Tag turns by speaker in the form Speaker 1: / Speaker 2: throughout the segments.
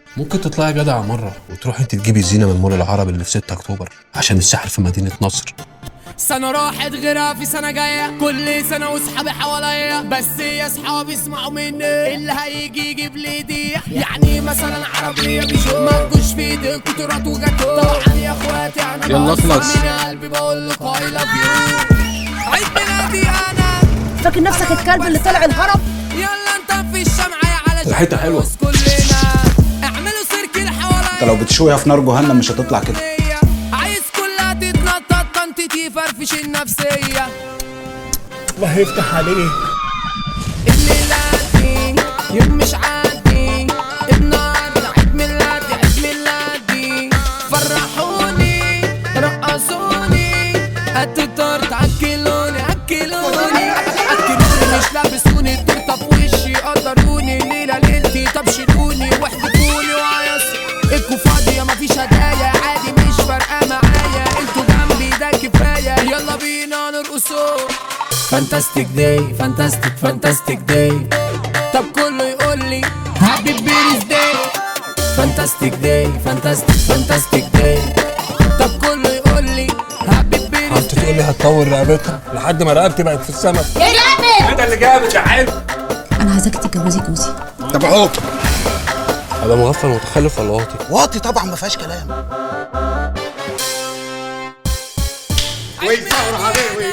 Speaker 1: ممكن تطلعي جدعة مرة وتروحي انت تجيبي الزينة من مول العرب اللي في 6 اكتوبر عشان الساحل في مدينة نصر.
Speaker 2: سنة راحت غيرها في سنة جاية، كل سنة وصحابي حواليا، بس يا صحابي اسمعوا مني، اللي هيجي يجيب لي دي. يعني مثلا عربية بيجو ما تجوش في ايدك كترات وجاتو. طبعا يا اخواتي انا
Speaker 1: يلا اخلص
Speaker 2: من قلبي بقول لك اي لاف يو. عيد ميلادي انا.
Speaker 3: فاكر نفسك الكلب اللي طلع الهرب؟
Speaker 2: يلا انت في الشمعة على
Speaker 1: الحتة حلوة.
Speaker 2: كلنا اعملوا سيركل حواليا.
Speaker 4: انت لو بتشويها في نار جهنم مش هتطلع كده.
Speaker 2: عايز كلها تتنطط طنطتي فرفش النفسية.
Speaker 5: الله يفتح عليك.
Speaker 2: الليلة دي يوم مش عادي، النهارده عيد ميلادي عيد ميلادي. فرحوني رقصوني هاتوا تورت اكلوني اكلوني اكلوني، مش لابسوني التورته في وشي قدروني. ليلة ليلتي طب شيلوني واحدفوني وعيصوا. الكو فاضية مفيش هدايا عادي مش فارقة معايا، انتوا جنبي ده كفاية. يلا بينا نرقصوا. فانتاستيك داي فانتاستيك فانتاستيك داي. طب كله يقول لي هابي بيرث داي. فانتاستيك داي فانتاستيك فانتاستيك داي. طب كله يقول لي هابي بيرث
Speaker 1: انت تقول لي هتطول رقبتها لحد ما رقبتي بقت في السما.
Speaker 3: يا جامد
Speaker 1: انت اللي جامد يا حلو.
Speaker 3: انا عايزاك تتجوزي جوزي.
Speaker 4: طب عوق
Speaker 1: هذا مغفل متخلف ولا واطي؟
Speaker 4: واطي طبعا ما فيهاش كلام.
Speaker 2: ويصور عليه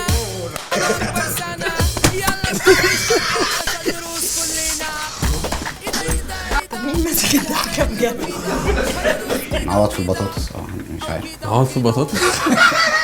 Speaker 3: مين ماسك الضحكه بجد؟
Speaker 4: عوض في البطاطس مش عارف.
Speaker 1: عوض في البطاطس.